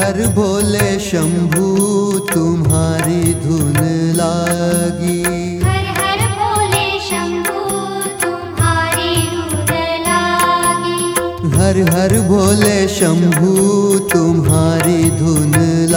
हर भोले शंभू तुम्हारी धुन लागी। हर हर भोले शंभू तुम्हारी धुन लागी। हर हर भोले शंभू तुम्हारी धुन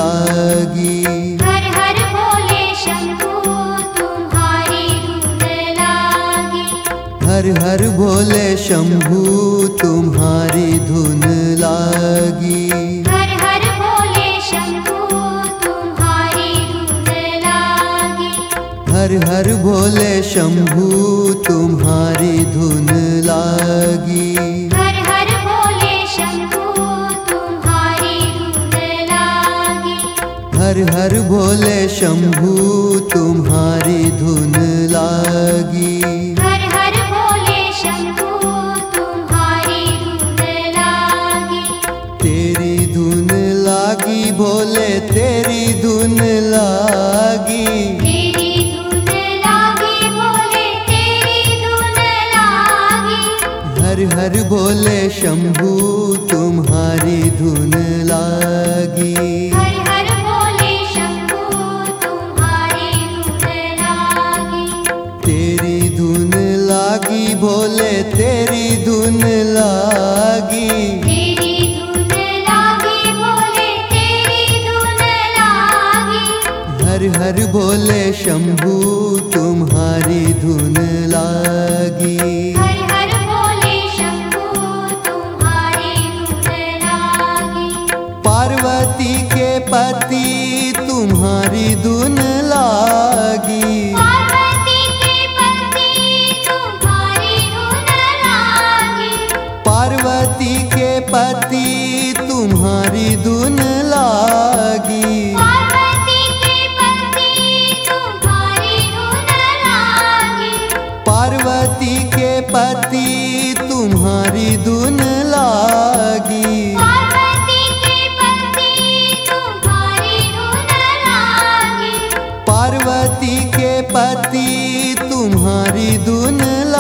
लागी। हर हर भोले शंभू तुम्हारी धुन लागी। हर हर भोले शंभू तुम्हारी धुन लागी। हर हर भोले शंभू तुम्हारी धुन लागी। हर हर भोले शंभू तुम्हारी धुन लागी। हर हर भोले शंभू तुम्हारी धुन लागी। हर हर भोले शंभू तुम्हारी धुन लागी। हर हर भोले शंभू तुम्हारी धुन लागी। तेरी धुन लागी भोले तेरी धुन लागी। तेरी धुन लागी भोले तेरी धुन लागी। हर हर भोले शंभू तुम्हारी धुन लागी। हर हर भोले शंभू तुम्हारी धुन लागी। तेरी धुन लागी भोले तेरी धुन लागी। तेरी धुन लागी भोले तेरी धुन लागी। हर हर भोले शंभू तुम्हारी धुन लागी। हर हर भोले शंभू तुम्हारी धुन लागी। पार्वती के पति तुम्हारी धुन लागी। पार्वती के पति तुम्हारी धुन लागी। पार्वती के पति तुम्हारी धुन लागी। पार्वती के पति तुम्हारी धुन लागी। पार्वती के पति तुम्हारी धुन लागी। पार्वती के पति तुम्हारी धुन लागी। पार्वती के पति तुम्हारी धुन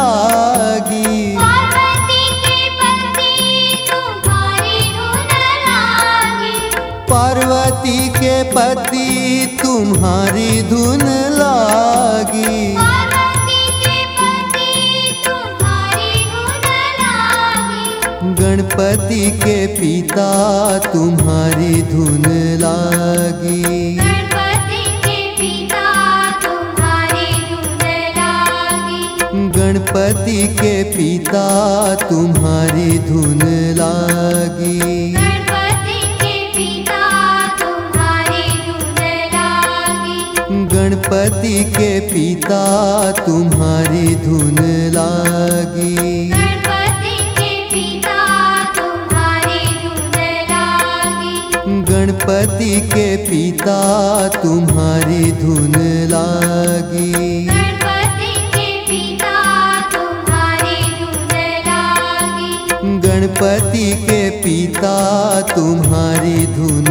लागी। पार्वती के पति तुम्हारी धुन लागी। पार्वती के पति तुम्हारी धुन लागी। पार्वती के पति तुम्हारी धुन लागी। गणपति के पिता तुम्हारी धुन लागी। गणपति के पिता तुम्हारी धुन लागी। गणपति के पिता तुम्हारी धुन लागी। गणपति के पिता तुम्हारी धुन लागी। गणपति के पिता तुम्हारी धुन लागी। गणपति के पिता तुम्हारी धुन लागी। गणपति के पिता तुम्हारी धुन लागी। गणपति के पिता तुम्हारी धुन लागी। गणपति के पिता तुम्हारी धुन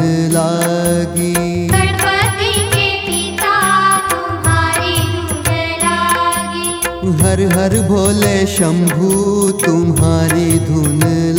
लागी। गणपति के पिता तुम्हारी धुन लागी। हर हर भोले शंभू तुम्हारी धुन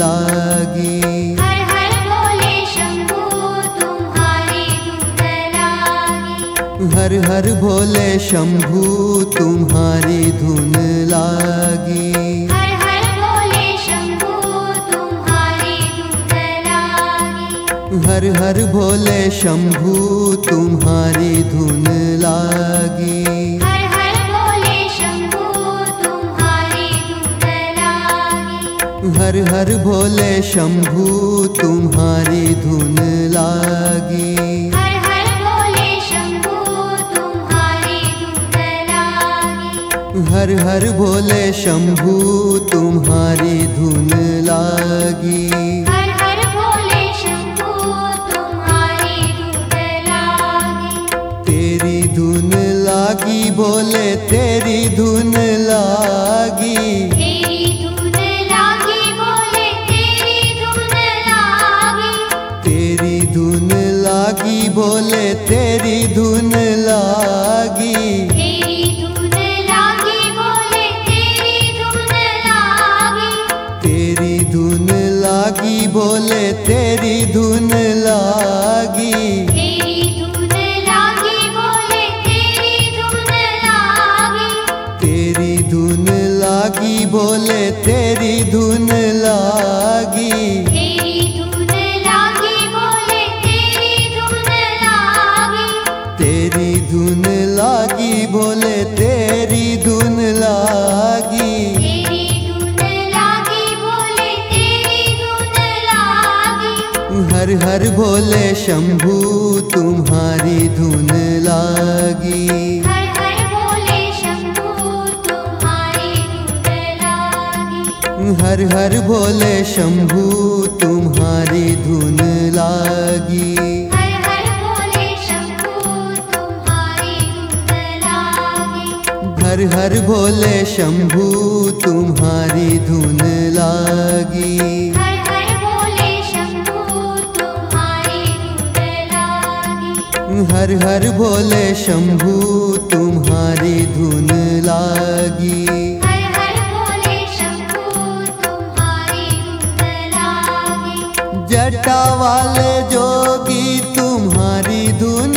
लागी। हर हर भोले शंभू तुम्हारी धुन लागी। हर हर भोले शंभू तुम्हारी धुन लागी। हर हर भोले शंभू तुम्हारी धुन लागी। हर हर भोले शंभू तुम्हारी धुन लागी। हर हर भोले शंभू तुम्हारी धुन लागी। हर हर भोले शंभू तुम्हारी धुन लागी। हर हर भोले शंभू तुम्हारी धुन लागी। हर हर भोले शंभू तुम्हारी धुन लागी। हर हर भोले शंभू तुम्हारी धुन लागी। तेरी धुन लागी भोले तेरी धुन लागी। तेरी धुन लागी भोले तेरी धुन लागी। तेरी धुन लागी भोले तेरी धुन लागी। तेरी धुन लागी भोले तेरी धुन लागी। तेरी धुन लागी बोले तेरी धुन लागी। तेरी धुन लागी बोले तेरी धुन लागी। तेरी धुन लागी बोले तेरी धुन लागी। तेरी धुन लागी बोले तेरी धुन लागी। तेरी धुन लागी बोले तेरी धुन लागी। तेरी धुन लागी बोले तेरी धुन लागी। हर हर बोले शंभू तुम्हारी धुन लागी। हर हर बोले शंभू तुम्हारी धुन लागी। हर हर बोले शंभू तुम्हारी धुन लागी। हर हर बोले शंभू तुम्हारी धुन लागी। हर हर बोले शंभू तुम्हारी धुन लागी। हर हर बोले शंभू तुम्हारी धुन लागी। हर हर बोले शंभू तुम्हारी धुन लागी। हर हर बोले शंभू तुम्हारी धुन लागी। जटा वाले जोगी तुम्हारी धुन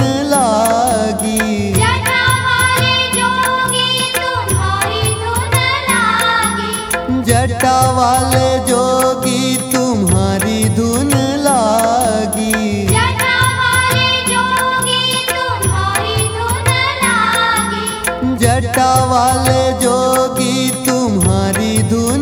लागी। जटा वाले जोगी तुम्हारी धुन लागी। जटा वाले जोगी तुम्हारी धुन लागी। जटा वाले जोगी तुम्हारी धुन लागी। जटा वाले जोगी तुम्हारी धुन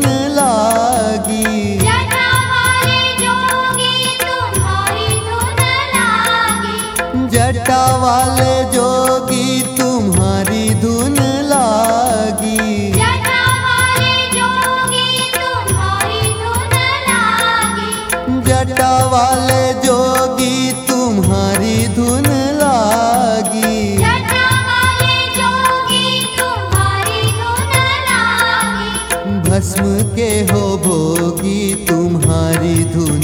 लागी। जटा वाले जोगी तुम्हारी धुन लागी। जटा वाले जोगी तुम्हारी धुन लागी। जटा वाले जोगी तुम्हारी धुन लागी। जटा वाले जोगी तुम्हारी धुन लागी। जटा वाले जोगी तुम्हारी धुन लागी। भस्म के हो भोगी तुम्हारी धुन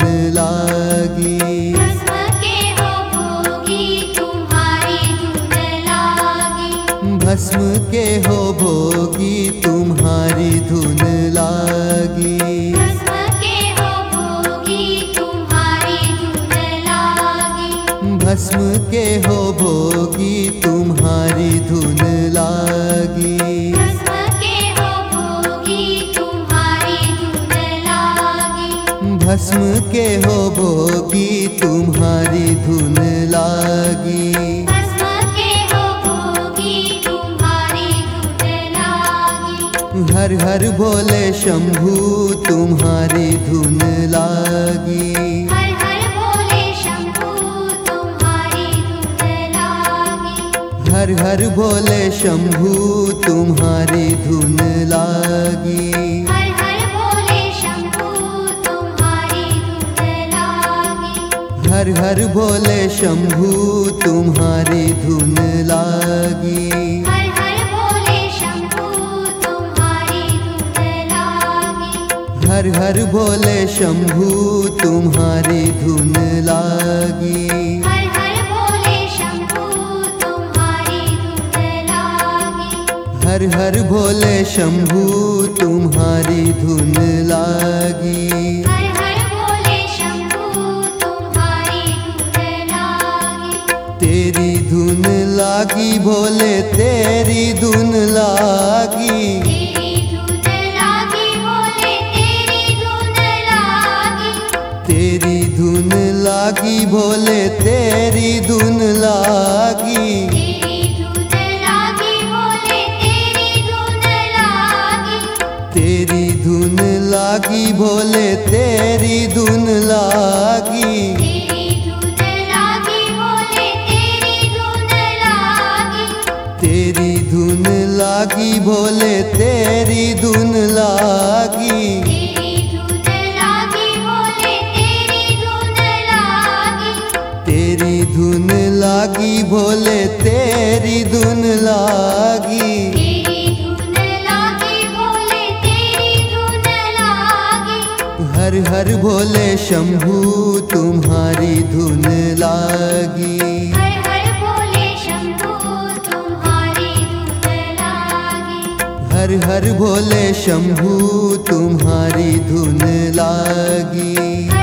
लागी। भस्म के हो भोगी तुम्हारी धुन लागी। भस्म के हो भोगी तुम्हारी धुन लागी। भस्म के हो भोगी तुम्हारी धुन लागी। भस्म के हो भोगी तुम्हारी धुन लागी। भस्म के हो भोगी तुम्हारी धुन लागी। भस्म के हो भोगी तुम्हारी धुन लागी। भस्म के हो भोगी तुम्हारी धुन लागी। हर हर बोले शंभू तुम्हारी धुन लागी। हर हर बोले शंभू तुम्हारी धुन लागी। हर हर बोले शंभू तुम्हारी धुन लागी। हर हर बोले शंभू तुम्हारी धुन लागी। हर हर बोले शंभू तुम्हारी धुन लागी। हर हर बोले शंभू तुम्हारी धुन लागी। हर हर बोले शंभू तुम्हारी धुन लागी। हर हर बोले शंभू तुम्हारी धुन लागी। हर हर बोले शंभू तुम्हारी धुन लागी। हर हर बोले शंभू तुम्हारी धुन लागी। तेरी धुन लागी भोले तेरी धुन लागी। तेरी धुन लागी बोले तेरी धुन लागी। तेरी धुन लागी भोले तेरी धुन लागी। तेरी धुन लागी बोले तेरी धुन लागी। तेरी धुन लागी भोले तेरी धुन लागी। तेरी धुन लागी बोले तेरी धुन लागी। तेरी धुन लागी भोले तेरी धुन लागी। तेरी धुन लागी बोले तेरी धुन लागी। तेरी धुन लागी भोले तेरी धुन लागी। तेरी धुन लागी बोले तेरी धुन लागी। हर हर भोले शंभू तुम्हारी धुन लागी। हर हर बोले शंभू तुम्हारी धुन लागी। हर हर भोले शंभू तुम्हारी धुन लागी।